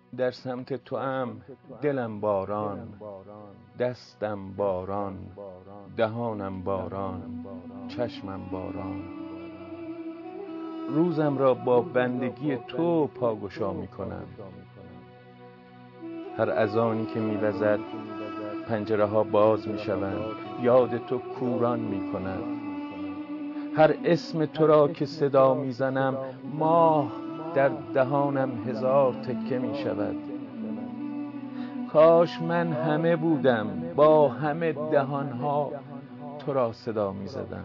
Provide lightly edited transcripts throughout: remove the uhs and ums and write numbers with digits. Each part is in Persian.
در سمت توام دلم باران، دستم باران، دهانم باران، چشمم باران. روزم را با بندگی تو پاگشا می کنم. هر اذانی که می وزد پنجره ها باز می شوند، یاد تو کوران می کند. هر اسم تو را که صدا می زنم، ماه در دهانم هزار تکه می شود. کاش من همه بودم، با همه دهانها تو را صدا می زدم.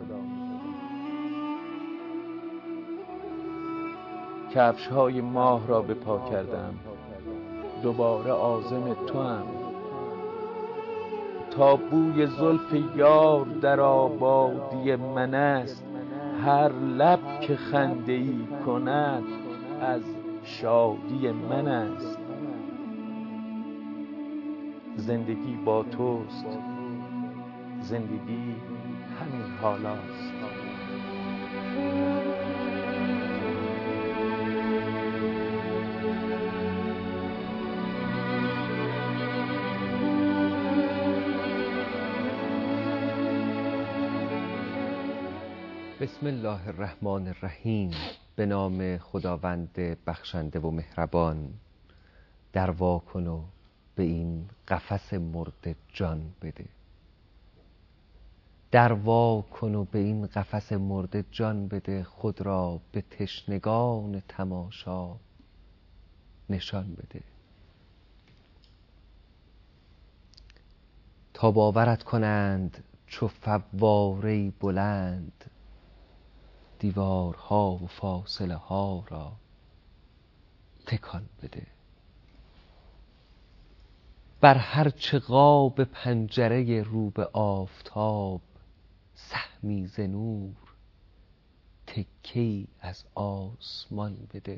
کفش های ماه را به پا کردم، دوباره عازم توام. تا بوی زلف یار در آبادی من است، هر لب که خنده ای کند از شادی من است. زندگی با توست، زندگی همین حالاست. بسم الله الرحمن الرحیم. به نام خداوند بخشنده و مهربان. در وا کن و به این قفس مرده جان بده. در وا کن و به این قفس مرده جان بده. خود را به تشنگان تماشا نشان بده. تا باورت کنند چو فواره بلند، دیوارها و فاصله ها را تکان بده. بر هر چه قاب پنجره رو به آفتاب، سهمی ز نور تکه‌ای از آسمان بده.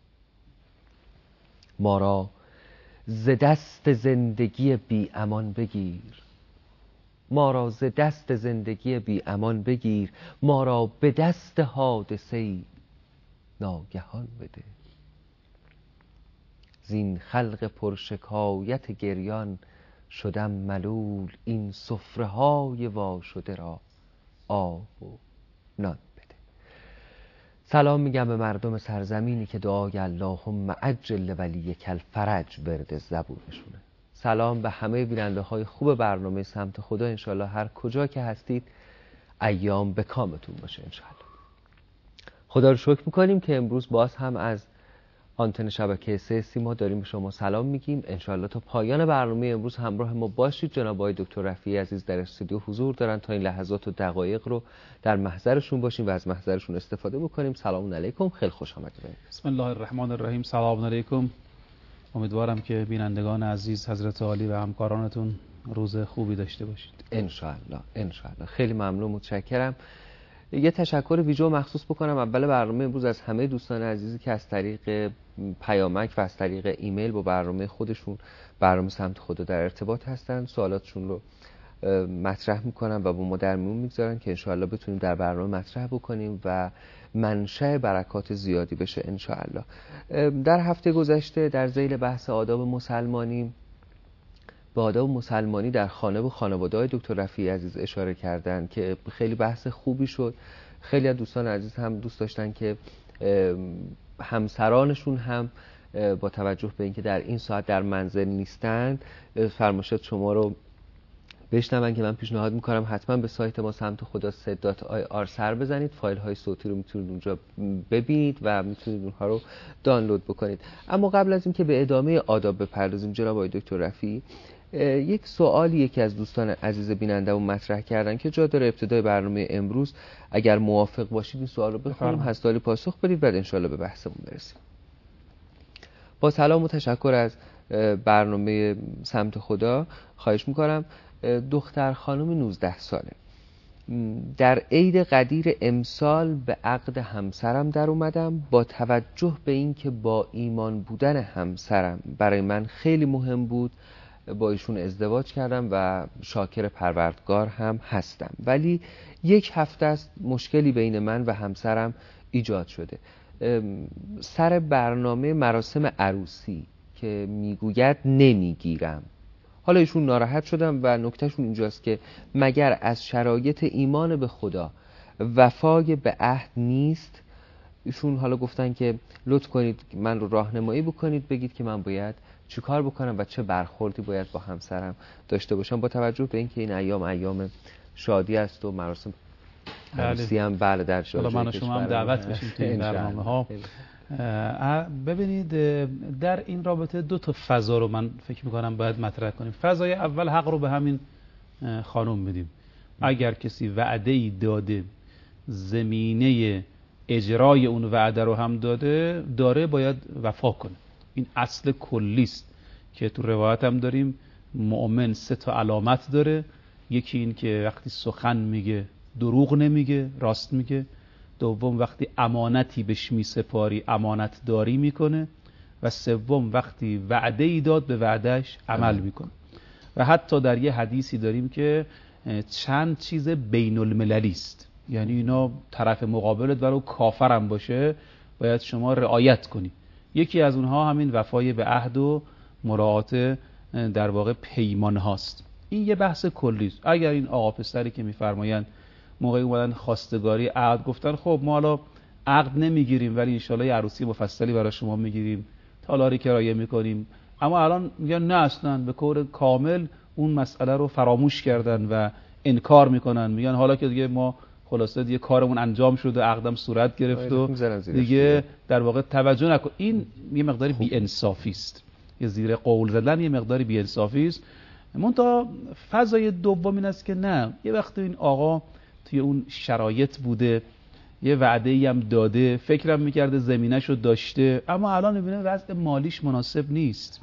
ما را ز دست زندگی بی امان بگیر، ما را ز دست زندگی بی امان بگیر. ما را به دست حادثه ناگهان بده. زین خلق پرشکایت گریان شدم ملول، این سفره های وا شده را آب و نان بده. سلام میگم به مردم سرزمینی که دعای اللهم عجل ولیک الفرج ورد زبونشونه. سلام به همه بیننده های خوب برنامه سمت خدا. انشالله هر کجا که هستید ایام به کامتون باشه انشالله. خدا رو شکر میکنیم که امروز باز هم از آنتن شبکه 3 سیما داریم به شما سلام میگیم. انشالله تا پایان برنامه امروز همراه ما باشید. جناب آقای دکتر رفیعی عزیز در استودیو حضور دارن تا این لحظات و دقایق رو در محضرشون باشیم و از محضرشون استفاده بکنیم. سلام علیکم، خیلی خوش آمدید. بسم الله الرحمن الرحیم. سلام علیکم. امیدوارم که بینندگان عزیز حضرت عالی و همکارانتون روز خوبی داشته باشید. انشالله انشالله. خیلی ممنون، متشکرم. یه تشکر ویژه مخصوص بکنم اول برنامه امروز از همه دوستان عزیزی که از طریق پیامک و از طریق ایمیل با برنامه خودشون، برنامه سمت خدا در ارتباط هستن. سوالاتشون رو مطرح میکنن و با ما در میون میگذارن که انشاءالله بتونیم در برنامه مطرح بکنیم و منشأ برکات زیادی بشه انشاءالله. در هفته گذشته در ذیل بحث آداب مسلمانی به آداب مسلمانی در خانه و خانواده‌های دکتر رفیعی عزیز اشاره کردن که خیلی بحث خوبی شد. خیلی از دوستان عزیز هم دوست داشتن که همسرانشون هم با توجه به اینکه در این ساعت در منزل نیستن فرمایشات شما رو بشنون که من پیشنهاد میکنم حتما به سایت ما سمت خدا سد.ir سر بزنید. فایل های صوتی رو میتونید اونجا ببینید و میتونید اونها رو دانلود بکنید. اما قبل از اینکه به ادامه آداب بپردازیم جناب آقای دکتر رفیعی، یک سوالی یکی از دوستان عزیز بیننده‌مون مطرح کردن که جا داره ابتدای برنامه امروز اگر موافق باشید این سوال رو بخونیم، هستالی پاسخ بدید، بعد انشالله به بحثمون برسیم. با سلام و تشکر از برنامه سمت خدا خواهش میکنم. دختر خانم 19 ساله در عید قدیر امسال به عقد همسرم در اومدم. با توجه به اینکه با ایمان بودن همسرم برای من خیلی مهم بود با ایشون ازدواج کردم و شاکر پروردگار هم هستم، ولی یک هفته است مشکلی بین من و همسرم ایجاد شده. سر برنامه مراسم عروسی که میگوید نمیگیرم. حالا ایشون ناراحت شدم و نکتهشون اینجاست که مگر از شرایط ایمان به خدا وفای به عهد نیست؟ ایشون حالا گفتن که لطف کنید من رو راهنمایی بکنید، بگید که من باید چی کار بکنم و چه برخوردی باید با همسرم داشته باشم، با توجه به اینکه این ایام شادی است و مراسم عروسی هم بله در حالا من و شما هم دعوت بشیم توی این برنامه ها. ببینید در این رابطه دو تا فضا رو من فکر میکنم باید مطرح کنیم. فضای اول حق رو به همین خانم بدیم. اگر کسی وعده‌ای داده، زمینه اجرای اون وعده رو هم داره باید وفا کنه. این اصل کلی است که تو روایت هم داریم مؤمن 3 تا علامت داره. یکی این که وقتی سخن میگه دروغ نمیگه، راست میگه. دوم وقتی امانتی بهش میسپاری امانت داری میکنه. و سوم وقتی وعده ای داد به وعدهش عمل میکنه. و حتی در یه حدیثی داریم که چند چیز بین المللی است، یعنی اینا طرف مقابلت ولو کافرم باشه باید شما رعایت کنی. یکی از اونها همین وفای به عهد و مراعات در واقع پیمان هاست. این یه بحث کلی است. اگر این آقا پسری که میفرمایند موقعی اومدن خواستگاری عقد گفتن خب ما حالا عقد نمیگیریم ولی انشالله یه عروسی مفصلی برای شما میگیریم، تالاری کرایه میکنیم، اما الان میگن نه اصلا به طور کامل اون مسئله رو فراموش کردن و انکار میکنن، میگن حالا که دیگه ما خلاصه دیگه کارمون انجام شد و عقدم صورت گرفت و دیگه در واقع توجه نکن. این یه مقداری بی‌انصافی است، یه زیر قول زدن یه مقداری بی‌انصافی است. منتها فضای دوم این است که نه، یه وقتی این آقا توی اون شرایط بوده، یه وعده‌ای هم داده، فکرم میکرده زمینه‌شو داشته، اما الان میبینه وضع مالیش مناسب نیست،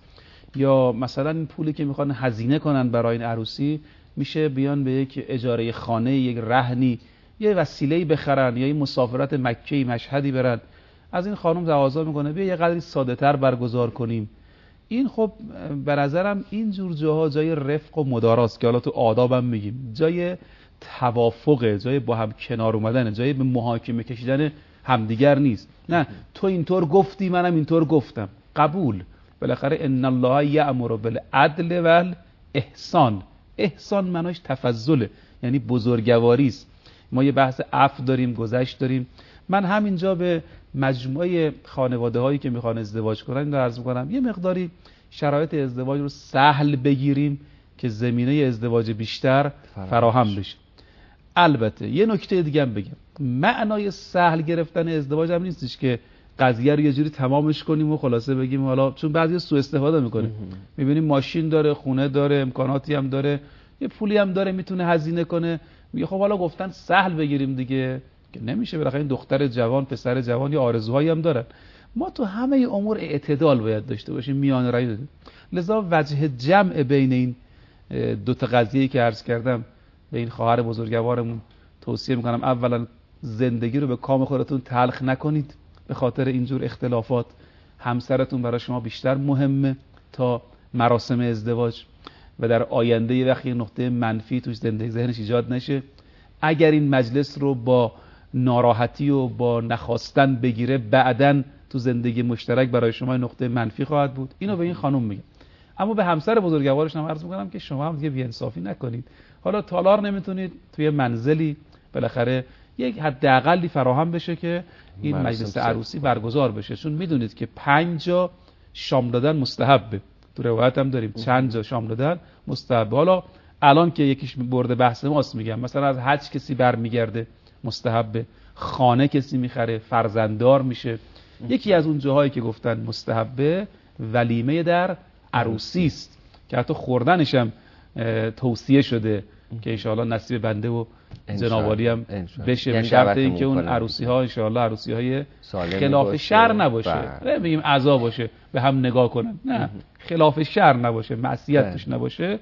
یا مثلا این پولی که میخوان هزینه کنن برای این عروسی میشه بیان به یک اجاره خانه، یک رهنی، یه وسیله‌ای بخرن یا این مسافرت مکه‌ای مشهدی برن. از این خانم تقاضا میکنه بیا یه قدری ساده‌تر برگزار کنیم. این خب به نظرم این جور جاها جای رفق و مداراست که حالا تو آدابم میگیم، جای توافقه، جای با هم کنار اومدن، جای به محاکمه کشیدن همدیگر نیست. نه تو اینطور گفتی منم اینطور گفتم، قبول. بالاخره ان الله یأمر بالعدل والاحسان. احسان معناش تفضله، یعنی بزرگواری است. ما یه بحث عفو داریم، گذشت داریم. من همینجا به مجموعه خانواده هایی که میخوان ازدواج کنن این رو عرض میکنم یه مقداری شرایط ازدواج رو سهل بگیریم که زمینه ازدواج بیشتر فراهم بشه. البته یه نکته دیگه هم بگم، معنای سهل گرفتن ازدواج هم نیستش که قضیه رو یه جوری تمامش کنیم و خلاصه بگیم حالا، چون بعضی سوء استفاده میکنه. میبینیم ماشین داره، خونه داره، امکاناتی هم داره، یه پولی هم داره میتونه هزینه کنه، میگه خب حالا گفتن سهل بگیریم دیگه، که نمیشه. بالاخره این دختر جوان، پسر جوان یا آرزوهایی هم دارن. ما تو همه امور اعتدال باید داشته باشیم، میانه روی بدیم. لذا وجه جمع بین این دو تا قضیه‌ای که عرض کردم به این خواهر بزرگوارمون توصیه میکنم، اولا زندگی رو به کام خودتون تلخ نکنید به خاطر اینجور اختلافات. همسرتون برای شما بیشتر مهمه تا مراسم ازدواج و در آینده یه وقتی نقطه منفی توش زندگی ذهنش ایجاد نشه. اگر این مجلس رو با ناراحتی و با نخواستن بگیره، بعداً تو زندگی مشترک برای شما نقطه منفی خواهد بود. اینو به این خانم میگم. اما به همسر بزرگوارش هم عرض میکنم که شما هم دیگه بی‌انصافی نکنید. حالا تالار نمیتونید توی منزلی بالاخره یک حداقلی فراهم بشه که این مجلس عروسی برگزار بشه، چون میدونید که 5 جا شام دادن مستحبه. تو روایت هم داریم چند جا شام دادن مستحبه. حالا الان که یکیش برده بحث ماست میگم، مثلا از حج کسی برمیگرده مستحبه، خانه کسی میخره فرزنددار میشه. یکی از اون جاهایی که گفتن مستحبه ولیمه در عروسی است که حتی خوردنش هم توصیه شده که انشاءالله نصیب بنده و جنابالی هم بشه، یعنی به شرط اینکه اون عروسی ها انشاءالله عروسی های خلاف شرع نباشه. نه بگیم عزا باشه به هم نگاه کنن، نه خلاف شرع نباشه، معصیت توش نباشه.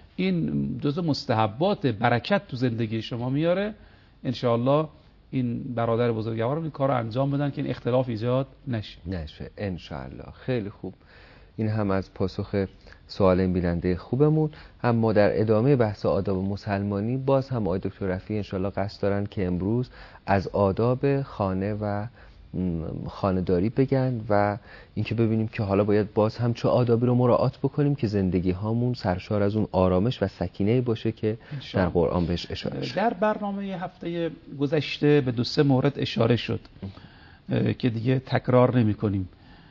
این جزء مستحبات برکت تو زندگی شما میاره. انشاءالله این برادر بزرگوارم این کار رو انجام بدن که این اختلاف ایجاد نشه انشاءالله. خیلی خوب. این هم از پاسخ سوال این بیننده خوبمون. اما در ادامه بحث آداب مسلمانی باز هم آقای دکتر رفیعی انشاءالله قصد دارن که امروز از آداب خانه و خانه‌داری بگن و اینکه ببینیم که حالا باید باز هم چه آدابی رو مراعات بکنیم که زندگی هامون سرشار از اون آرامش و سکینه باشه که در قرآن بهش اشاره شد. در برنامه هفته گذشته به 2-3 مورد اشاره شد که دیگه تکرار نمی کنیم.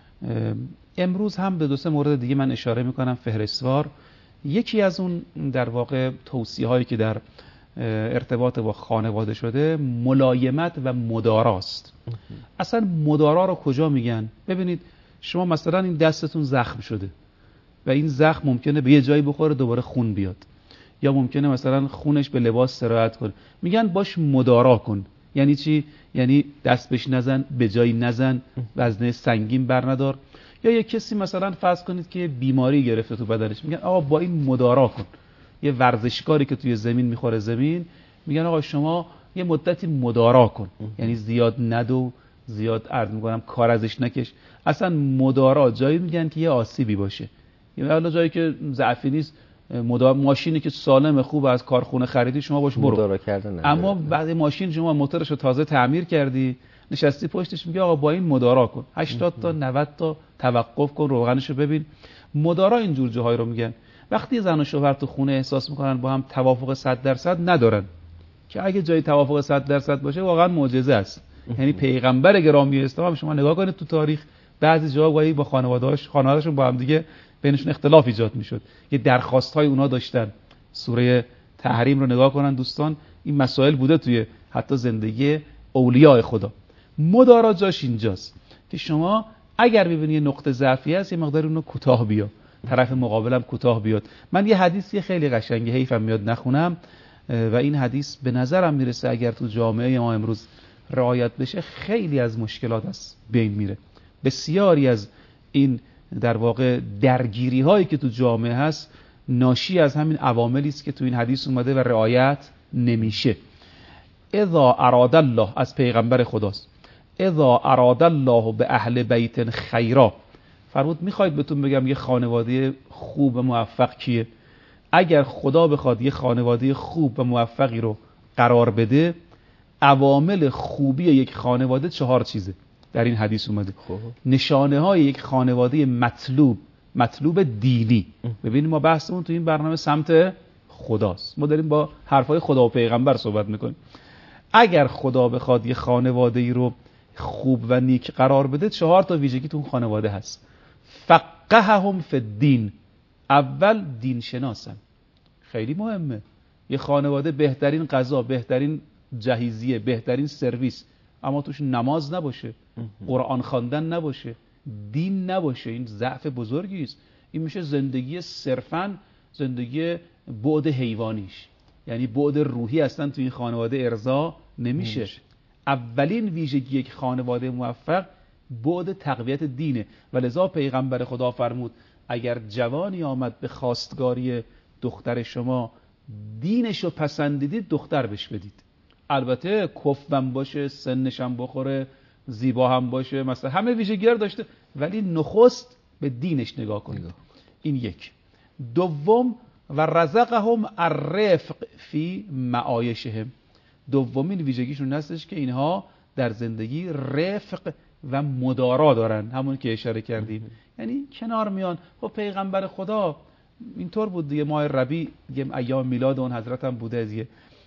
امروز هم به 2-3 مورد دیگه من اشاره میکنم فهرستوار. یکی از اون در واقع توصیه هایی که در ارتباط با خانواده شده ملایمت و مداراست. اصلا مدارا رو کجا میگن؟ ببینید شما مثلا این دستتون زخم شده و این زخم ممکنه به یه جایی بخوره دوباره خون بیاد، یا ممکنه مثلا خونش به لباس سرایت کنه، میگن باش مدارا کن. یعنی چی؟ یعنی دست بهش نزن، به جایی نزن، وزنه سنگین بر ندار. یا یه کسی مثلا فرض کنید که بیماری گرفته تو بدنش، میگن آقا با این مدارا کن. یه ورزشکاری که توی زمین میخوره زمین، میگن آقا شما یه مدتی مدارا کن، یعنی زیاد ندو، زیاد عرض میکنم کار ازش نکش. اصلا مدارا جایی میگن که یه آسیبی باشه، یعنی حالا جایی که ضعفی نیست، ماشینی که سالم خوب از کارخونه خریدی شما باش برو مدارا کردن. اما بعد ماشین شما موتورش رو تازه تعمیر کردی نشستی پشتش، میگه آقا با این مدارا کن، 80 تا 90 تا توقف کن، روغنشو ببین. مدارا اینجور جاهای رو میگن. وقتی زن و شوهر تو خونه احساس میکنن با هم توافق 100% ندارن، که اگه جای توافق 100% باشه واقعا معجزه است. یعنی پیغمبر گرامی اسلام شما نگاه کنید تو تاریخ بعضی جاها گاهی با خانواده‌هاشون با هم دیگه بینشون اختلاف ایجاد میشد، یه درخواست‌های اونها داشتن. سوره تحریم رو نگاه کنن دوستان، این مسائل بوده توی حتی زندگی اولیاء خدا. مدارا جاش اینجاست که شما اگر ببینی نقطه ضعفی هست یه مقدار اونو کوتاه بیا، طرف مقابلم کوتاه بیاد. من یه حدیثی خیلی قشنگه حیفم میاد نخونم و این حدیث به نظرم میرسه اگر تو جامعه ما امروز رعایت بشه خیلی از مشکلات از بین میره. بسیاری از این در واقع درگیری هایی که تو جامعه هست ناشی از همین عواملی است که تو این حدیث اومده و رعایت نمیشه. اذا اراد الله، از پیغمبر خداست، اذا اراد الله به اهل بیت خیرا، فرمود میخواید بهتون بگم یه خانواده خوب و موفق کیه؟ اگر خدا بخواد یه خانواده خوب و موفقی رو قرار بده، عوامل خوبی یک خانواده 4 چیزه در این حدیث اومده. نشانه های یک خانواده مطلوب دینی. ببینید ما بحثمون تو این برنامه سمت خداست، ما داریم با حرفای خدا و پیغمبر صحبت میکنیم. اگر خدا بخواد یه خانواده ای رو خوب و نیک قرار بده 4 تا ویژگی تو اون خانواده هست. فقههم فی الدین، اول دین شناسن، خیلی مهمه. یه خانواده بهترین غذا، بهترین جهیزیه، بهترین سرویس، اما توش نماز نباشه، قرآن خواندن نباشه، دین نباشه، این ضعف بزرگی است. این میشه زندگی صرفاً زندگی بعد حیوانیش، یعنی بعد روحی اصلا تو این خانواده ارضا نمیشه. اولین ویژگی یک خانواده موفق بعد تقویت دینه و لذا پیغمبر خدا فرمود اگر جوانی آمد به خواستگاری دختر شما دینشو پسندیدید دختر بهش بدید. البته کفم باشه، سنش هم بخوره، زیبا هم باشه، مثلا همه ویژگی رو داشته، ولی نخست به دینش نگاه کنید. این یک. دوم و رزقهم الرفق فی معایشهم، دومین ویژگیشون هستش که اینها در زندگی رفق و مدارا دارن، همون که اشاره کردیم، یعنی کنار میان. خب پیغمبر خدا اینطور بود دیگه، ماه ربیع دیگه ایام میلاد اون حضرت هم بوده، دیگه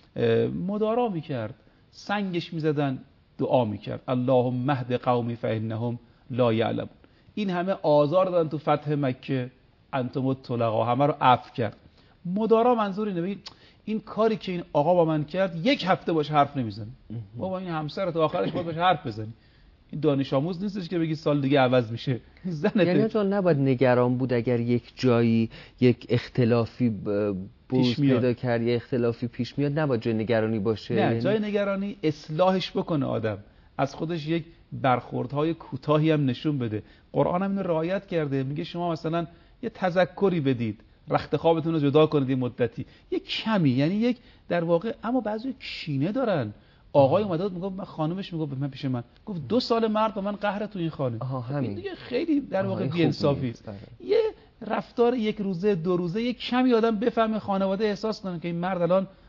مدارا میکرد، سنگش میزدن، دعا میکرد اللهم اهد قومی فانهم لا یعلمون. این همه آزار دادن تو فتح مکه، انتم الطلقا، همه رو عفو کرد. مدارا منظور اینه، این کاری که این آقا با من کرد 1 هفته باش حرف نمیزنی، بابا این همسرت آخرش باید باش حرف بزنی. این دانش آموز نیستش که بگی سال دیگه عوض میشه، زنته. یعنی چون نباید نگران بود اگر یک جایی یک اختلافی پیش پیدا کرد، یه اختلافی پیش میاد، نباید جای نگرانی باشه. نه، جای نگرانی اصلاحش بکنه آدم، از خودش یک برخوردهای کوتاهی هم نشون بده. قرآن هم اینو رعایت کرده، میگه شما مثلا یه تذکری بدید، رخت خوابتون رو جدا کنید یه مدتی، یه کمی، یعنی یک در واقع. اما بعضی کینه دارن. آقای اومد میگفت، خانومش میگفت به من، پیش من گفت 2 سال مرد با من قهر تو این خانه. این دیگه خیلی در واقع بی‌انصافی است. یه رفتار 1 روزه 2 روزه، یه کمی آدم بفهمه، خانواده احساس کنه که این مرد الان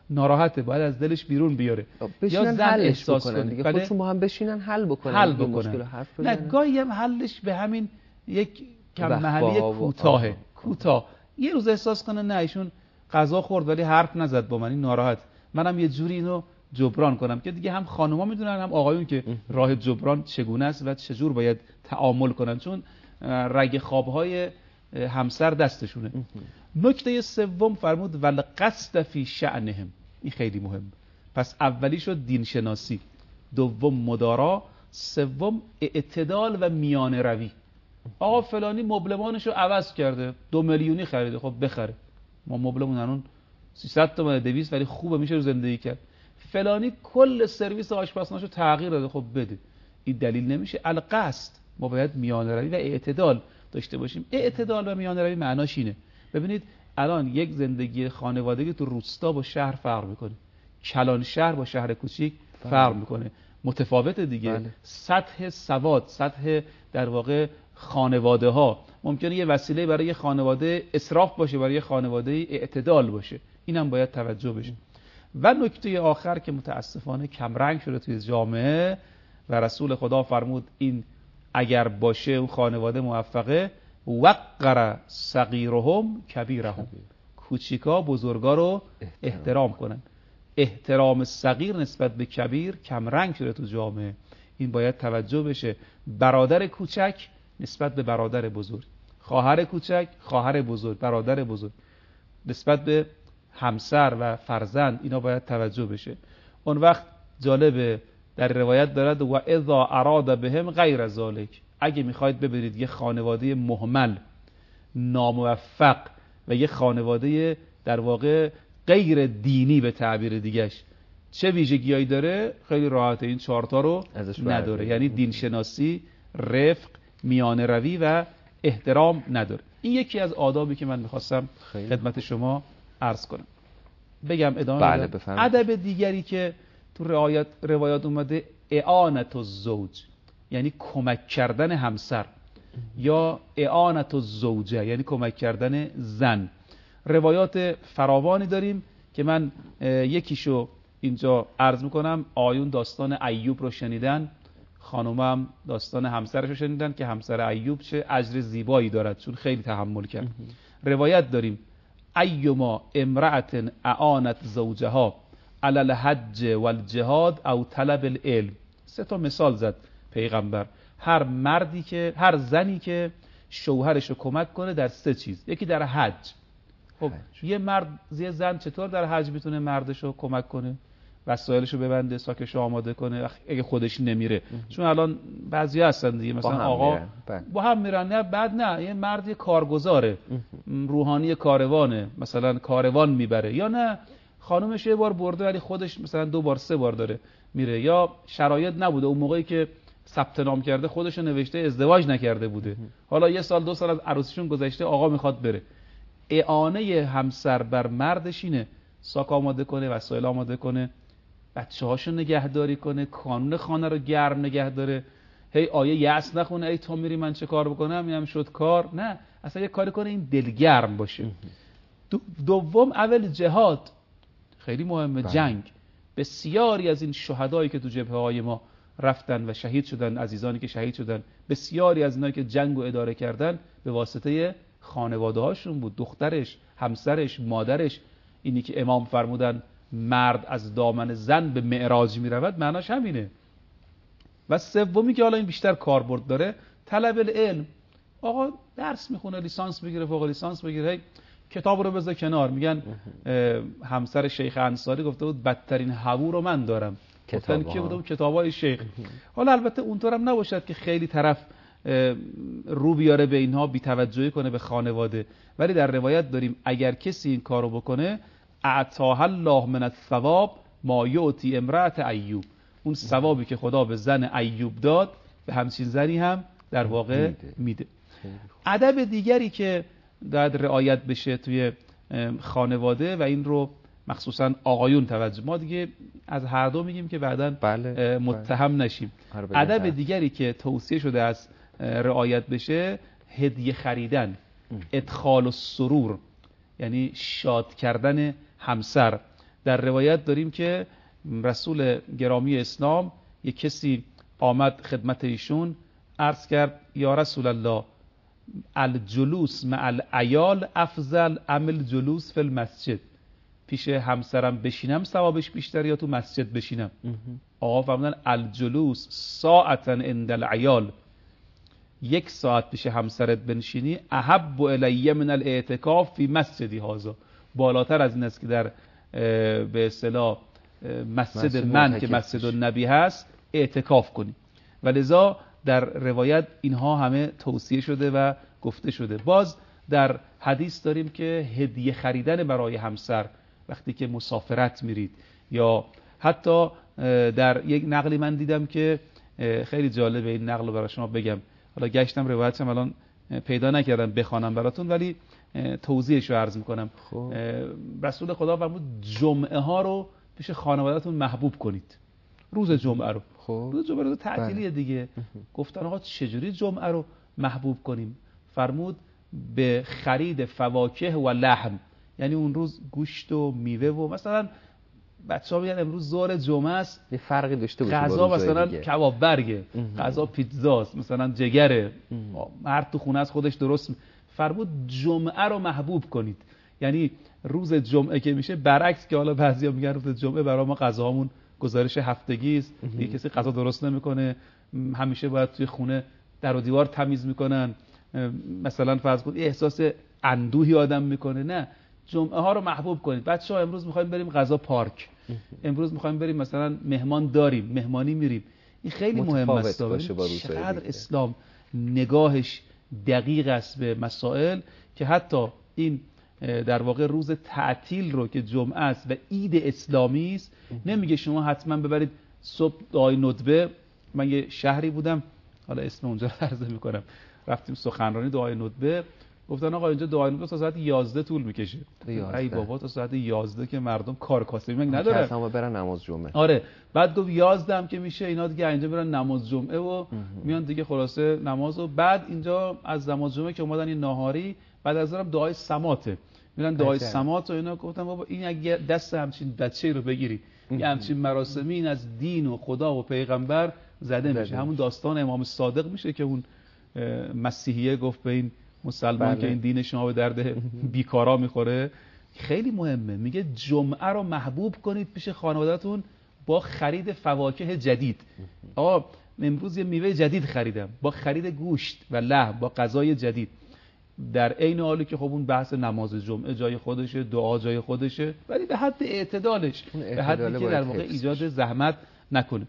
ناراحته، باید از دلش بیرون بیاره یا زن احساس کنه دیگه، خودشون با هم بشینن حل بکنن. نه گاهی هم حلش به همین یک کم محلی کوتاه یه روز احساس کنه نه ایشون غذا خورد ولی حرف نزد با من، این ناراحت، منم یه جوری اینو جبران کنم که دیگه هم خانوما میدونن هم آقایون که راه جبران چگونه است و چجور باید تعامل کنن، چون رگ خوابهای همسر دستشونه. نکته سوم فرمود والقصد فی شأنهم، این خیلی مهم. پس اولی شد دین شناسی، دوم مدارا، سوم اعتدال و میانه روی. آقا فلانی مبلمانشو عوض کرده 2 میلیونی خریده، خب بخره، ما مبلمون الان 300 تومن 200 ولی خوبه میشه رو زندگی کرد. فلانی کل سرویس آشپزخونه‌شو تغییر داده، خب بده. این دلیل نمیشه. القصد، ما باید میانه روی و اعتدال داشته باشیم. اعتدال و میانه روی معناش اینه. ببینید الان یک زندگی خانوادگی تو روستا با شهر فرق میکنه، کلان شهر با شهر کوچیک فرق میکنه، متفاوته دیگه. بله. سطح سواد، سطح در واقع خانواده ها ممکنه یه وسیله برای خانواده اسراف باشه، برای خانواده اعتدال باشه. اینم باید توجه بشه. و نکته آخر که متاسفانه کمرنگ شده توی جامعه و رسول خدا فرمود این اگر باشه اون خانواده موفقه، وقر صغیرهم کبیرهم، کوچیکا بزرگا رو احترام کنن. احترام صغیر نسبت به کبیر کمرنگ شده تو جامعه، این باید توجه بشه. برادر کوچک نسبت به برادر بزرگ، خواهر کوچک خواهر بزرگ، برادر بزرگ، نسبت به همسر و فرزند، اینا باید توجه بشه. اون وقت جالبه در روایت دارد و اذا اراد بهم غیر ذلک، اگه میخواید ببینید یه خانواده مهمل، ناموفق و یه خانواده در واقع غیر دینی به تعبیر دیگهش چه ویژگیایی داره، خیلی راحته، این 4 تا رو نداره. یعنی دین شناسی، رفق، میانه روی و احترام نداره. این یکی از آدابی که من میخواستم خدمت شما عرض کنم. بگم ادامه بدم. ادب دیگری که تو روایات اومده اعانت الزوج، یعنی کمک کردن همسر، یا اعانت الزوجه یعنی کمک کردن زن. روایات فراوانی داریم که من یکیشو اینجا عرض میکنم. آیون داستان ایوب رو شنیدن، خانومم داستان همسرش رو شنیدن که همسر ایوب چه اجر زیبایی دارد چون خیلی تحمل کرد. روایت داریم ایما امرأة اعانت زوجها علی الحج والجهاد او طلب العلم. 3 تا مثال زد پیغمبر. هر زنی که شوهرش رو کمک کنه در 3 چیز. یکی در حج. خب یه زن چطور در حج میتونه مردش رو کمک کنه؟ وسایلش رو ببنده، ساکش رو آماده کنه اگه خودش نمیره. چون الان بعضیا هستن دیگه مثلا آقا با هم میرن، نه بعد نه یه مرد کارگزاره، روحانی کاروانه، مثلا کاروان میبره، یا نه خانومش یه بار برده ولی خودش مثلا 2 بار 3 بار داره میره، یا شرایط نبوده اون موقعی که ثبت نام کرده خودش رو نوشته ازدواج نکرده بوده، حالا 1 سال 2 سال از عروسیشون گذشته آقا میخواد بره. اعانه همسر بر مردش اینه ساک آماده کنه، وسایل آماده کنه، بچه‌هاشو نگهداری کنه، کانون خانه رو گرم نگه داره. هی آیه یأس نخونه ای تو میری من چه کار بکنم، اینم شد کار. نه، اصلا یه کاری کنه این دلگرم باشه. دوم اول جهاد، خیلی مهمه. جنگ. بسیاری از این شهدایی که تو جبهه‌های ما رفتن و شهید شدن، عزیزانی که شهید شدن، بسیاری از اینایی که جنگ رو اداره کردن به واسطه خانواده هاشون بود، دخترش، همسرش، مادرش. اینی که امام فرمودن مرد از دامن زن به معراج می رود، معناش همینه. و سومی که حالا این بیشتر کاربرد داره، طلب العلم. آقا درس میخونه، لیسانس بگیره، فوق لیسانس بگیره، هی کتاب رو بذار کنار. میگن همسر شیخ انصاری گفته بود بدترین هوو رو من دارم. گفتن که بودم کتابای شیخ. حالا البته اونطورم نباشد که خیلی طرف رو بیاره به اینها، بی توجهی کنه به خانواده، ولی در روایت داریم اگر کسی این کارو بکنه اعطاها الله من الثواب ما یعطی امرأة ایوب. اون ثوابی که خدا به زن ایوب داد به همچین زنی هم در واقع میده. ادب دیگری که باید رعایت بشه توی خانواده و این رو مخصوصا آقایون توجه، ما دیگه از هر دو میگیم که بعداً متهم نشیم. ادب دیگری که توصیه شده از رعایت بشه هدیه خریدن، ادخال السرور، یعنی شاد کردن همسر. در روایت داریم که رسول گرامی اسلام یک کسی آمد خدمت ایشون، عرض کرد یا رسول الله الجلوس مع العیال افضل ام الجلوس فی المسجد، پیش همسرم بشینم ثوابش بیشتر یا تو مسجد بشینم؟ آقا فرمودن الجلوس ساعتا عند العیال، 1 ساعت پیش همسرت بنشینی احب الی من الاعتکاف فی مسجدی هذا، بالاتر از این است که در به اصطلاح مسجد من که مسجد النبی هست اعتکاف کنی. و لذا در روایت اینها همه توصیه شده و گفته شده. باز در حدیث داریم که هدیه خریدن برای همسر وقتی که مسافرت میرید، یا حتی در یک نقلی من دیدم که خیلی جالبه، این نقل رو برای شما بگم، حالا گشتم روایتم الان پیدا نکردم بخوانم براتون، ولی توضیحش رو عرض میکنم. رسول خدا فرمود جمعه ها رو پیش خانواده‌تون محبوب کنید، روز جمعه رو. روز جمعه رو تعطیلیه دیگه. گفتن آقا چجوری جمعه رو محبوب کنیم؟ فرمود به خرید فواکه و لحم، یعنی اون روز گوشت و میوه و مثلا بچه‌ها میگن امروز ظهر جمعه است، یه فرقی داشته باشه غذا مثلا کباب برگه، غذا پیتزاست، مثلا جگره، هر تو خونه از خودش درست. فرمود جمعه رو محبوب کنید، یعنی روز جمعه که میشه، برعکس که حالا بعضیا میگن روز جمعه برای ما غذاهامون گزارش هفتگی است، دیگه کسی غذا درست نمیکنه، همیشه باید توی خونه در و دیوار تمیز میکنن، مثلا فرض کن احساس اندوهی آدم میکنه. نه، جمعه ها رو محبوب کنید. بچه‌ها امروز میخوایم بریم غذا پارک، امروز میخوایم بریم مثلا مهمان داریم، مهمانی میریم. این خیلی مهم است چقدر اسلام نگاهش دقیق است به مسائل، که حتی این در واقع روز تعطیل رو که جمعه است و عید اسلامی است، نمیگه شما حتما ببرید صبح دعای ندبه. من یه شهری بودم، حالا اسم اونجا رو عرض میکنم، رفتیم سخنرانی دعای ندبه، گفتن آقا اینجا دعای ندبه تا ساعت 11 طول میکشه. ای بابا تا ساعت 11 که مردم کار کاسبی نداره، اصلا برن نماز جمعه. آره، بعد گفت 11 هم که میشه اینا دیگه اینجا برن نماز جمعه و میان دیگه خلاصه نماز. و بعد اینجا از نماز جمعه که اومدن این ناهاری، بعد از اونم دعای سماته، میرن دعای سمات و اینا. گفتم بابا این اگه دست همچین بچه‌ای رو بگیری، یه همچین مراسمی این از دین و خدا و پیغمبر زده میشه. همون داستان امام صادق میشه که اون مسیحیه گفت به این مسلمان که این دین شما به درد بیکارا میخوره. خیلی مهمه، میگه جمعه رو محبوب کنید پیش خانواده‌تون با خرید فواکه جدید. آقا امروز یه میوه جدید خریدم، با خرید گوشت و لحم، با غذای جدید، در عین حالی که خب اون بحث نماز جمعه جای خودشه، دعا جای خودشه، ولی به حد اعتدالش، به حدی که در واقع ایجاد زحمت نکنه.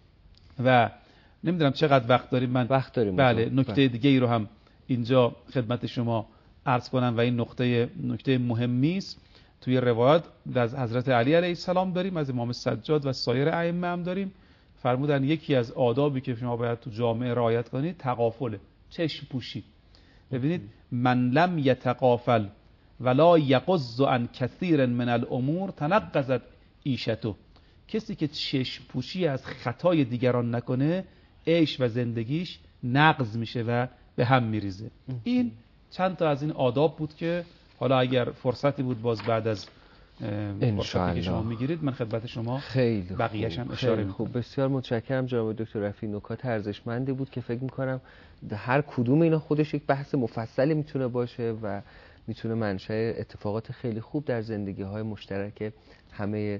و نمیدونم چقدر وقت داریم. من وقت داریم. بله، نکته دیگه ای رو هم اینجا خدمت شما عرض کنم و این نکته مهمی است. توی روایت از حضرت علی علیه السلام داریم، از امام سجاد و سایر ائمه هم داریم. فرمودن یکی از آدابی که شما باید تو جامعه رعایت کنید تغافله، چشم پوشی. ببینید من لم یتغافل ولا یغض عن کثیر من الامور تنقضت عیشته، کسی که چشم پوشی از خطای دیگران نکنه، عیش و زندگیش نقض میشه و به هم میریزه. این چند تا از این آداب بود که حالا اگر فرصتی بود باز بعد از فرصتی که شما میگیرید من خدمت شما بقیه‌اش هم اشاره میکنم. خوب، بسیار متشکرم جناب دکتر رفیعی. نکات ارزشمندی بود که فکر میکنم هر کدوم اینا خودش یک بحث مفصلی میتونه باشه و میتونه منشأ اتفاقات خیلی خوب در زندگی های مشترک همه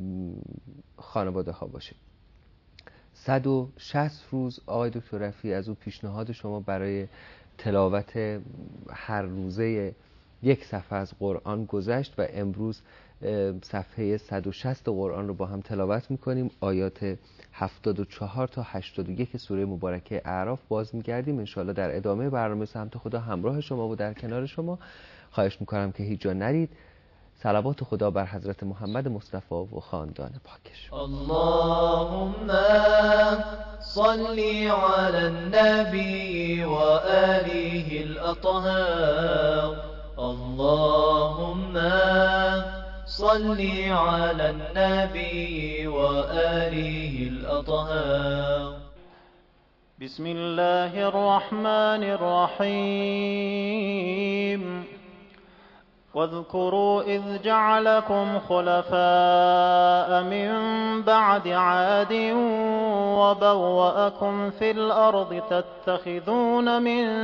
خانواده ها باشه. 160 روز آقای دکتر رفیعی از اون پیشنهاد شما برای تلاوت هر روزه یک صفحه از قرآن گذشت و امروز صفحه 160 قرآن رو با هم تلاوت میکنیم. آیات 74 تا 81 سوره مبارکه اعراف باز میگردیم. انشاءالله در ادامه برنامه سمت خدا همراه شما و در کنار شما. خواهش میکنم که هیچ جا نرید. صلوات خدا بر حضرت محمد مصطفی و خاندان پاکش. اللهم صل على النبي وآله الأطهار. اللهم صل على النبي وآله الأطهار. بسم الله الرحمن الرحيم. واذكروا إذ جعلكم خلفاء من بعد عاد وبوأكم في الأرض تتخذون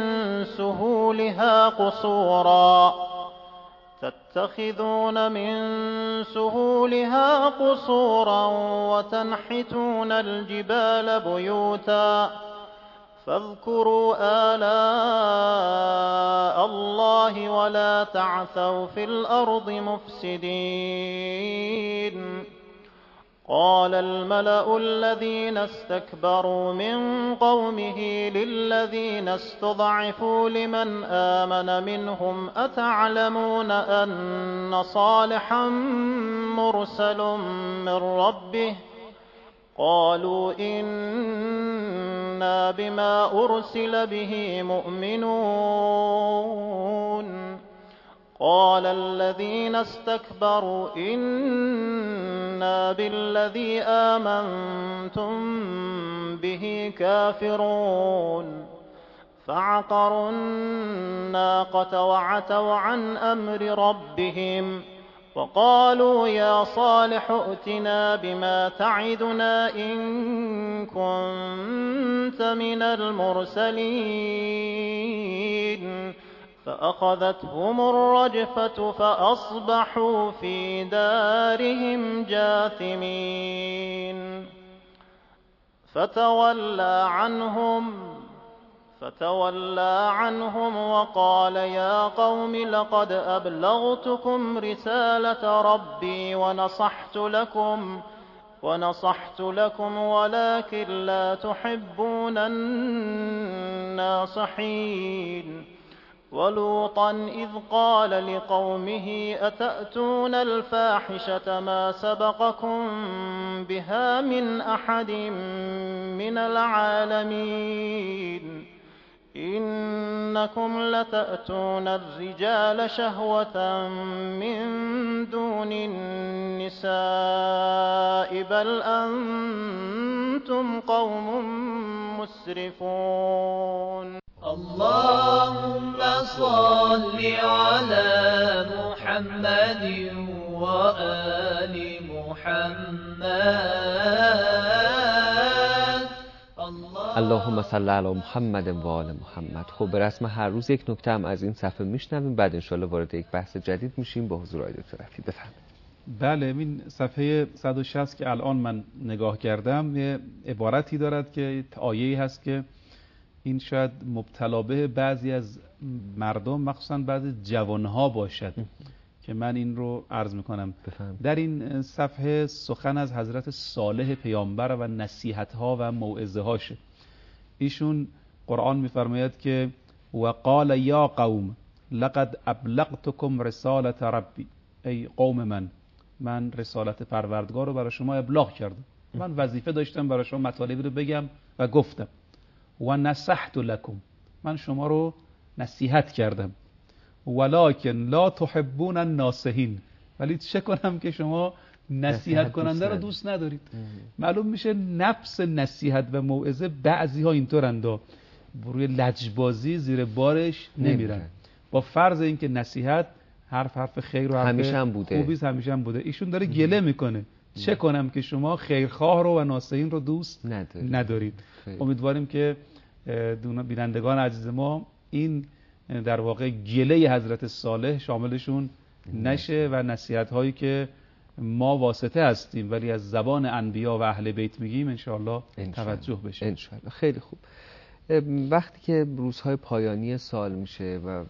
من سهولها قصورا وتنحتون الجبال بيوتا فاذكروا آلاء الله ولا تعثوا في الأرض مفسدين. قال الملأ الذين استكبروا من قومه للذين استضعفوا لمن آمن منهم أتعلمون أن صالحا مرسل من ربه قالوا إنا بما أرسل به مؤمنون. قال الذين استكبروا إنا بالذي آمنتم به كافرون. فعقروا الناقة وعتوا عن أمر ربهم وقالوا يا صالح ائتنا بما تعدنا إن كنت من المرسلين. فأخذتهم الرجفة فأصبحوا في دارهم جاثمين. فتولى عنهم وقال يا قوم لقد أبلغتكم رسالة ربي ونصحت لكم ولكن لا تحبون الناصحين. ولوطا إذ قال لقومه أتأتون الفاحشة ما سبقكم بها من أحد من العالمين. إنكم لتأتون الرجال شهوة من دون النساء بل أنتم قوم مسرفون. اللهم صل على محمد وآل محمد. اللهم صل علی محمد و آل محمد. خب به رسم هر روز یک نکته هم از این صفحه میشنویم، بعد انشالله وارد یک بحث جدید میشیم با حضور آقای دکتر رفیعی. بفرمایید. بله، این صفحه 160 که الان من نگاه کردم یه عبارتی دارد که آیه‌ای هست که این شاید مبتلا به بعضی از مردم مخصوصا بعضی جوانها باشد که من این رو عرض میکنم. در این صفحه سخن از حضرت صالح پیامبر و نصیحتها و موعظه هاشه. ایشون قرآن میفرماید که وقال یا قوم لقد ابلغتكم رسالت ربی، ای قوم من رسالت پروردگار رو برای شما ابلاغ کردم. من وظیفه داشتم برای شما مطالبی رو بگم و گفتم. و نصحت لکم، من شما رو نصیحت کردم. ولکن لا تحبون الناصحین، ولی چه کنم که شما نصیحت کننده رو دوست ندارید. معلوم میشه نفس نصیحت و موعظه بعضی ها اینطورند و روی لجبازی زیر بارش نمیرن. با فرض اینکه نصیحت حرف خیر و همیشه هم بوده، خوبیست همیشه هم بوده. ایشون داره گله میکنه چه کنم که شما خیرخواه رو و ناصحین رو دوست ندارید. امیدواریم که بینندگان عزیز ما این در واقع گله حضرت صالح شاملشون نشه و نصیحت هایی که ما واسطه هستیم ولی از زبان انبیا و اهل بیت میگیم انشاءالله توجه بشه. انشاءالله. خیلی خوب. وقتی که روزهای پایانی سال میشه و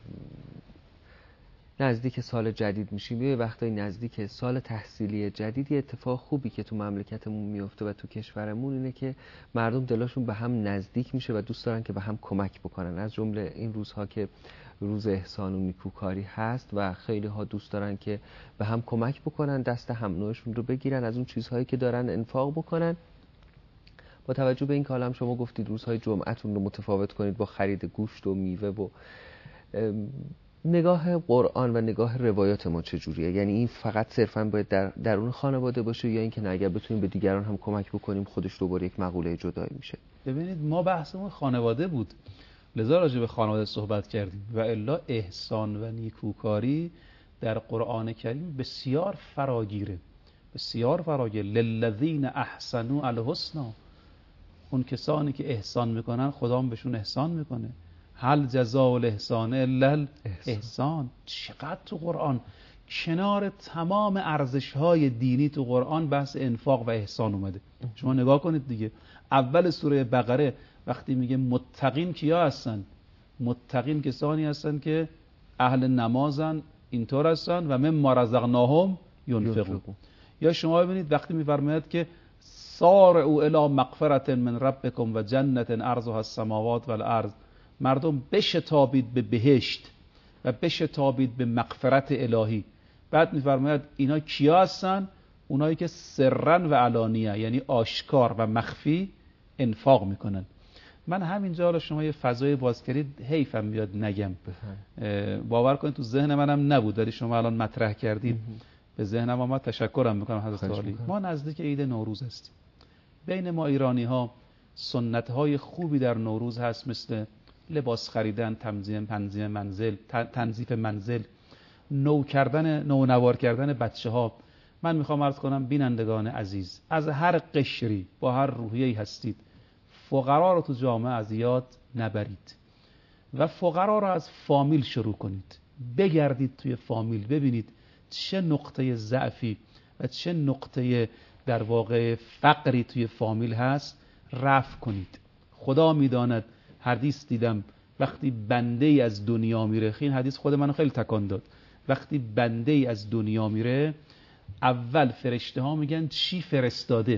نزدیک سال جدید میشیم، یه وقتایی نزدیک سال تحصیلی جدید، یه اتفاق خوبی که تو مملکتمون میفته و تو کشورمون اینه که مردم دلاشون به هم نزدیک میشه و دوست دارن که به هم کمک بکنن. از جمله این روزها که روز احسان و نیکوکاری هست و خیلی ها دوست دارن که به هم کمک بکنن، دست هم نوعشون رو بگیرن، از اون چیزهایی که دارن انفاق بکنن. با توجه به این که حالا شما گفتید روزهای جمعتون رو متفاوت کنید با خرید گوشت و میوه و نگاه قرآن و نگاه روایات ما چجوریه؟ یعنی این فقط صرفاً باید در اون خانواده باشه یا اینکه نه اگر بتونیم به دیگران هم کمک بکنیم خودش دوباره یک مقوله جدایی میشه؟ ببینید ما بحثمون خانواده بود، لذا راجع به خانواده صحبت کردیم و الا احسان و نیکوکاری در قرآن کریم بسیار فراگیره، بسیار فراگیر. للذین احسنوا الحسنی، اون کسانی که احسان میکنن خدا هم بهشون احسان میکنه. هل جزاء الاحسان الا الاحسان. چقدر تو قرآن کنار تمام ارزش‌های دینی تو قرآن بحث انفاق و احسان اومده. شما نگاه کنید دیگه، اول سوره بقره وقتی میگه متقین کیا هستن؟ متقین کسانی هستن که اهل نمازن، اینطور هستن و مما رزقناهم ينفقون. یا شما ببینید وقتی میفرماید که سارعوا الی مغفرة من ربکم و جنة عرضها السماوات والارض، مردم بشتابید به بهشت و بشتابید به مغفرت الهی. بعد میفرماید اینا کیا هستن؟ اونایی که سرن و علانیه، یعنی آشکار و مخفی انفاق میکنن. من همینجا رو شما یه فضای باز کردید، حیفم بیاد نگم. باور کنید تو ذهن منم نبود، ولی شما الان مطرح کردید به ذهنم آمد. تشکرم میکنم حضرت عالی. ما نزدیک عید نوروز هستیم. بین ما ایرانی ها سنت های خوبی در نوروز هست، مثل لباس خریدن، تنظیف منزل، نونوار کردن بچه ها. من میخوام عرض کنم بینندگان عزیز، از هر قشری با هر روحیه‌ای هستید، فقرا رو تو جامعه از یاد نبرید و فقرا رو از فامیل شروع کنید. بگردید توی فامیل ببینید چه نقطه ضعفی و چه نقطه در واقع فقری توی فامیل هست، رفع کنید. خدا میداند، حدیث دیدم وقتی بنده ای از دنیا میره، این حدیث خود منو خیلی تکان داد، وقتی بنده ای از دنیا میره اول فرشته ها میگن چی فرستاده،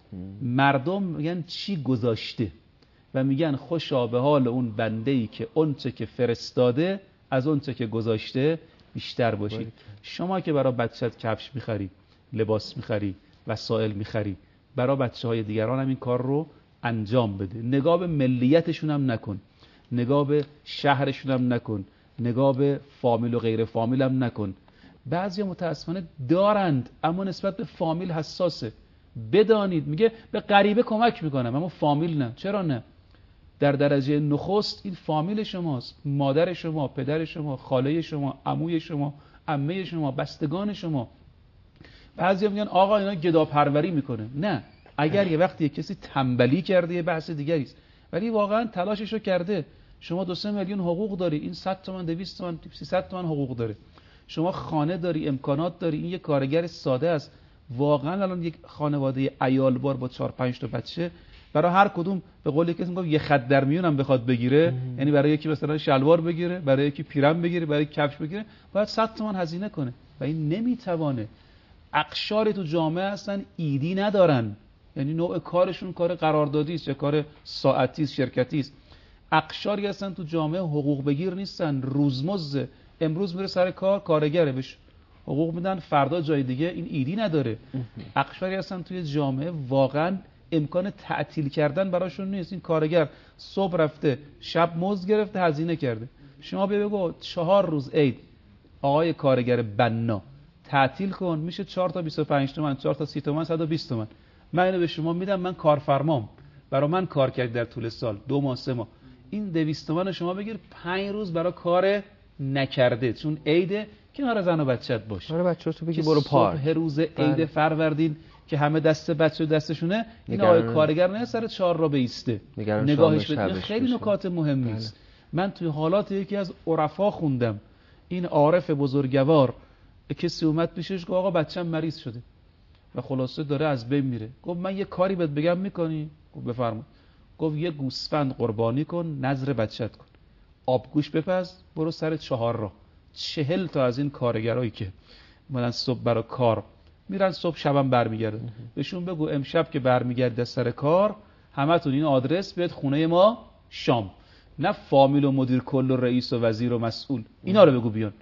مردم میگن چی گذاشته و میگن خوشا به حال اون بنده ای که اونچه که فرستاده از اونچه که گذاشته بیشتر باشید. شما که برای بچت کفش میخری، لباس میخری، وسایل میخری، برای بچه های دیگران هم این کار رو انجام بده. نگاه به ملیتشون هم نکن، نگاه به شهرشون هم نکن، نگاه به فامیل و غیر فامیل هم نکن. بعضی متاسفانه دارند اما نسبت به فامیل حساسه. بدانید میگه به غریبه کمک میکنم اما فامیل نه. چرا نه؟ در درجه نخست این فامیل شماست، مادر شما، پدر شما، خاله شما، عموی شما، عمه شما، بستگان شما. بعضیا میگن آقا اینا گداپروری میکنه. نه، اگر یه وقتی یه کسی تنبلی کرده یه بحث دیگری است، ولی واقعا تلاششو کرده. شما 2-3 میلیون حقوق داری، این 100 تومن 200 تومن 300 تومن حقوق داره. شما خانه داری، امکانات داری، این یه کارگر ساده است. واقعا الان یک خانواده عیالبار با 4-5 تا بچه برای هر کدوم به قول کسی میگم یه خط در میون هم بخواد بگیره، یعنی برای یکی مثلا شلوار بگیره، برای یکی پیرن بگیره، برای کفش بگیره، باید 100 تومن هزینه کنه و این نمیتوانه. اقشاری تو جامعه هستن ایدی ندارن، یعنی نوع کارشون کار قراردادی است یا کار ساعتی است، شرکتی است. اقشاری هستن تو جامعه حقوق بگیر نیستن، روزمزد، امروز میره سر کار، کارگره بهش حقوق میدن، فردا جای دیگه، این ایدی نداره. اقشاری هستن توی جامعه واقعا امکان تعطیل کردن براشون نیست. این کارگر صبح رفته شب مزد گرفته هزینه کرده. شما بگو 4 روز عید آقای کارگر بنا تعطیل کن، میشه 4 تا 25 تومن، 4 تا 30 تومن، 120 تومن. من اینو به شما میدم، من کارفرمام، برای من کار کرد در طول سال 2 ماه 3 ماه، این 200 تومن شما بگیر 5 روز برای کار نکرده، چون عیده کنار زن و بچت باش. آره بچه‌تو بگی برو پارک. صبح روز عید فروردین که همه دست بچه دستشونه، این آقای کارگر نه سر 4 را بیسته نگاهش بده. خیلی نکات مهمی است. من توی حالات یکی از عرفا خوندم، این عارف بزرگوار کسی اومد پیشش گفت آقا بچه‌م مریض شده و خلاصه داره از بین میره. گفت من یه کاری بهت بگم میکنی؟ گفت بفرما. گفت یه گوسفند قربانی کن، نذر بچت کن، آبگوش بپز، برو سر 4 را. 40 تا از این کارگرایی که مثلا صبح برای کار میرن، صبح شبم برمیگردن، بهشون بگو امشب که برمیگرده سر کار همتون این آدرس بیاد خونه ما شام، نه فامیل و مدیر کل و رئیس و وزیر و مسئول، اینا رو بگو بیان.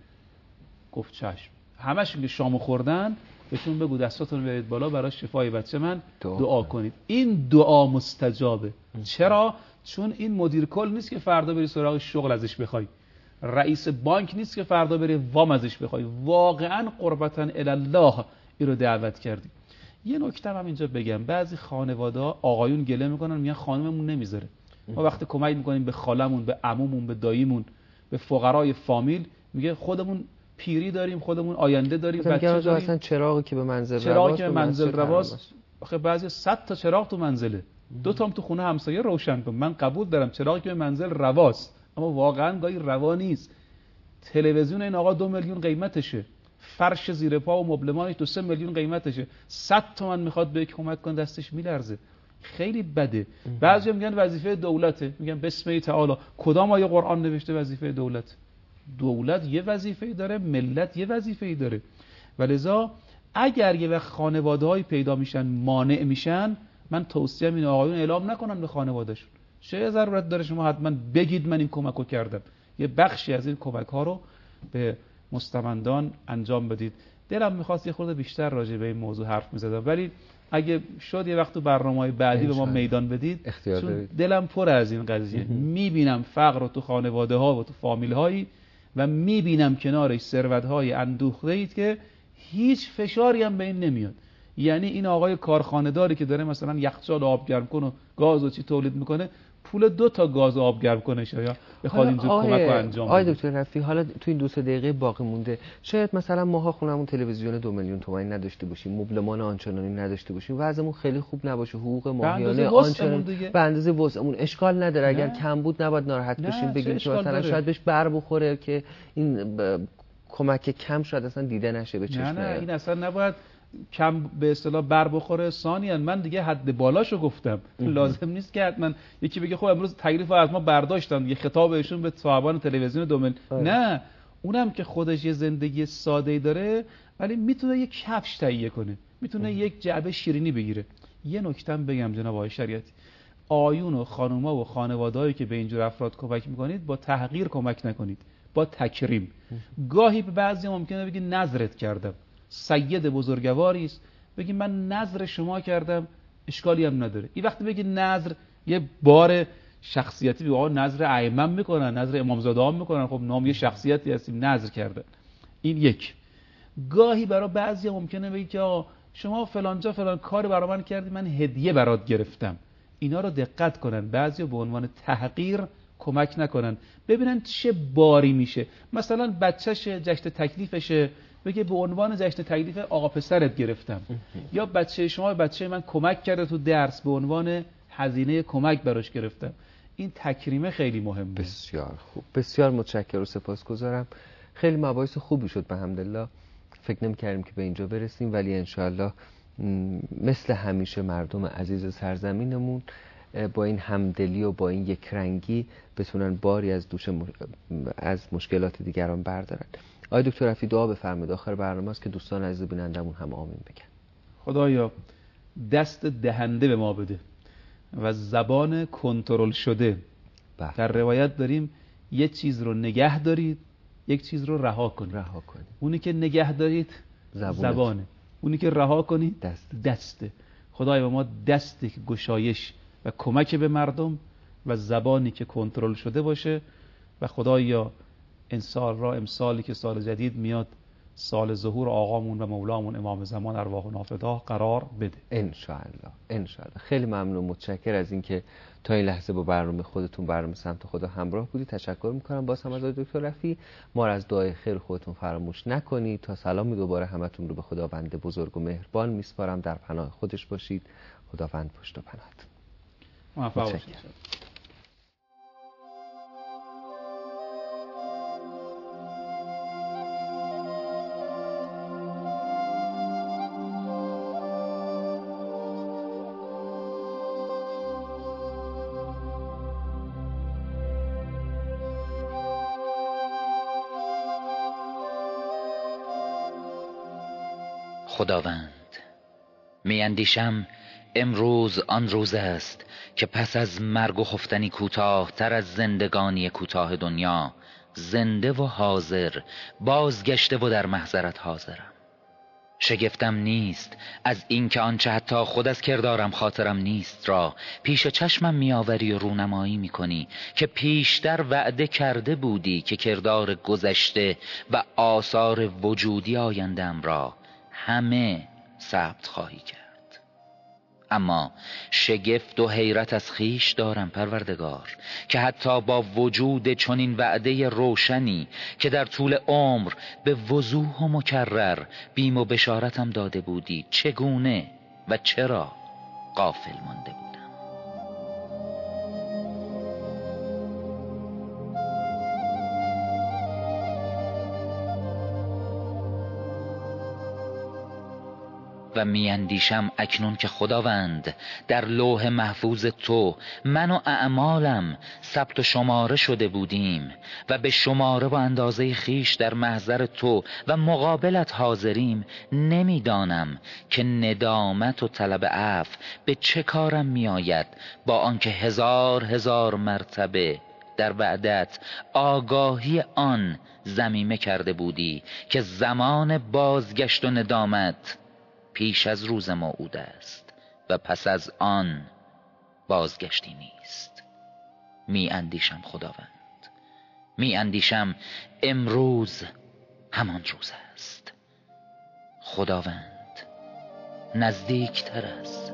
گفت چشم. همشون که شامو خوردن بهشون بگو دستاتون بیارید بالا برای شفای بچه من دعا کنید. این دعا مستجابه. چرا؟ چون این مدیر کل نیست که فردا بری سراغ شغل ازش بخوای، رئیس بانک نیست که فردا بری وام ازش بخوای، واقعا قربتا الی الله این رو دعوت کردی. یه نکته هم اینجا بگم، بعضی خانواده‌ها آقایون گله میکنن میگن خانممون نمیذاره. ما وقتی کمک میکنیم به خالمون، به عمومون، به داییمون، به فقرای فامیل، میگه خودمون پیری داریم، خودمون آینده داریم، بچه داریم. اصلا چراغی که به منزل رواست آخه بعضی 100 تا چراغ تو منزله، 2 تام تو خونه همسایه روشن کن. من قبول دارم چراغی که به منزل رواست، اما واقعا گاهی روا نیست. تلویزیون این آقا 2 میلیون قیمتشه، فرش زیر پا و مبلمانش 2-3 میلیون قیمتشه، 100 تومن میخواد به یک کمک کن دستش میلرزه. خیلی بده. بعضیا میگن وظیفه دولته، میگن بسم تعالی. کدام آیه قرآن نوشته وظیفه دولت؟ دولت یه وظیفه‌ای داره، ملت یه وظیفه‌ای داره. ولذا اگر یه وقت خانواده‌های پیدا میشن مانع میشن، من توصیه‌ام این آقایون اعلام نکنن به خانواده‌شون. چه ضرورت داره شما حتما بگید من این کمکو کردم؟ یه بخشی از این کمک‌ها رو به مستمندان انجام بدید. دلم می‌خواست یه خورده بیشتر راجع به این موضوع حرف می‌زدم، ولی اگه شد یه وقت تو برنامه‌های بعدی به ما میدان بدید، چون دلم پر از این قضیه. می‌بینم فقر رو تو خانواده‌ها و تو فامیل‌هایی و می‌بینم کنارش ثروت‌های اندوخته‌اید که هیچ فشاری هم به این نمیاد. یعنی این آقای کارخانه‌داری که داره مثلا یخچال آب گرم کنه و گاز و چی تولید میکنه، پول 2 تا گاز آب گرم کنه شاید بخواد اینجور کمک رو انجام بده. دکتر رفیعی، حالا تو این 2-3 دقیقه باقی مونده، شاید مثلا ماها خونمون تلویزیون 2 میلیون تومانی نداشته باشیم، مبلمان آنچنانی نداشته باشیم، وضعمون خیلی خوب نباشه، حقوق ماهیانه آنچنانی به اندازه وسعمون، اشکال نداره. اگر کم بود نباید ناراحت بشیم، بگیم که مثلا شاید بهش بر بخوره که این کمک کم شاید اصلا دیده نشه به چشم. نه این اصلا نباید کم به اصطلاح بر بخوره. ثانیاً من دیگه حد بالاشو گفتم. لازم نیست که حتما یکی بگه خب امروز تکلیف از ما برداشتن، یه خطاب بهشون به صاحبان تلویزیون 2 میلیون. نه، اونم که خودش یه زندگی ساده‌ای داره، ولی میتونه یک کفش تهیه کنه، میتونه یک جعبه شیرینی بگیره. یه نکته‌ام بگم جناب آقای شریعتی، آیون و خانوما و خانواده‌هایی که به اینجور افراد کمک میکنید، با تحقیر کمک نکنید، با تکریم. گاهی به بعضی ممکنه بگی نظرت کردم، سید بزرگواری است، بگی من نظر شما کردم، اشکالی هم نداره. این وقتی بگی نظر یه بار شخصیتی، بگی آقا نظر ائمه میکنن، نظر امامزاده ها میکنن، خب نام یه شخصیتی هستیم نظر کردن. این یک. گاهی برای بعضی ممکنه بگی که آقا شما فلانجا فلان کار برای من کردی، من هدیه برات گرفتم. اینا رو دقت کنن، بعضی به عنوان تحقیر کمک نکنن، ببینن چه باری میشه. مثلا بچه‌ش جشن تکلیفشه، بگه به عنوان جشن تکلیف آقا پسرت گرفتم، یا بچه شما بچه من کمک کرده تو درس، به عنوان هزینه کمک براش گرفتم. این تکریمه خیلی مهمه. بسیار خوب، بسیار متشکرم و سپاسگزارم. خیلی مباحث خوبی شد بحمدالله. فکر نمی‌کردیم که به اینجا برسیم، ولی انشاءالله مثل همیشه مردم عزیز سرزمینمون با این همدلی و با این یکرنگی بتونن باری از دوش از مشکلات دیگران بردارن. آقای دکتر رفیعی دعا بفرمایید، آخر برنامه است که دوستان عزیز بینندمون هم آمین بگن. خدایا دست دهنده به ما بده و زبان کنترل شده. در روایت داریم یه چیز رو نگه دارید، یک چیز رو رها کنید. اونی که نگه دارید زبانه، اونی که رها کنید دسته. خدایا به ما دستی که گشایش و کمک به مردم و زبانی که کنترل شده باشه. و خدایا امسالی که سال جدید میاد، سال ظهور آقامون و مولامون امام زمان ارواح و نافداه قرار بده انشاءالله. خیلی ممنون، متشکر از اینکه تا این لحظه با برنامه خودتون، برنامه سمت خدا همراه بودید. تشکر میکنم باز هم از دکتر رفیعی. ما را از دعای خیر خودتون فراموش نکنید. تا سلامی دوباره همتون رو به خداوند بزرگ و مهربان میسپارم. در پناه خودش باشید. خداوند پشت و پناهتون. موفق باشید. خداوند، میاندیشم امروز آن روز است که پس از مرگ و خفتنی کوتاه تر از زندگانی کوتاه دنیا، زنده و حاضر بازگشته و در محضرت حاضرم. شگفتم نیست از اینکه آنچه حتی خود از کردارم خاطرم نیست را پیش چشمم میآوری و رونمایی میکنی که پیشتر وعده کرده بودی که کردار گذشته و آثار وجودی آینده‌ام را همه ثبت خواهی کرد. اما شگفت و حیرت از خیش دارم پروردگار که حتی با وجود چنین وعده روشنی که در طول عمر به وضوح و مکرر بیم و بشارتم داده بودی، چگونه و چرا غافل مانده بودم. و میاندیشم اکنون که خداوند در لوح محفوظ تو من و اعمالم ثبت و شماره شده بودیم و به شماره و اندازه خیش در محضر تو و مقابلت حاضریم، نمیدانم که ندامت و طلب عفو به چه کارم میآید، با آنکه هزار مرتبه در وعدت آگاهی آن ضمیمه کرده بودی که زمان بازگشت و ندامت پیش از روز موعود است و پس از آن بازگشتی نیست. می اندیشم خداوند، می اندیشم امروز همان روز است. خداوند نزدیکتر است.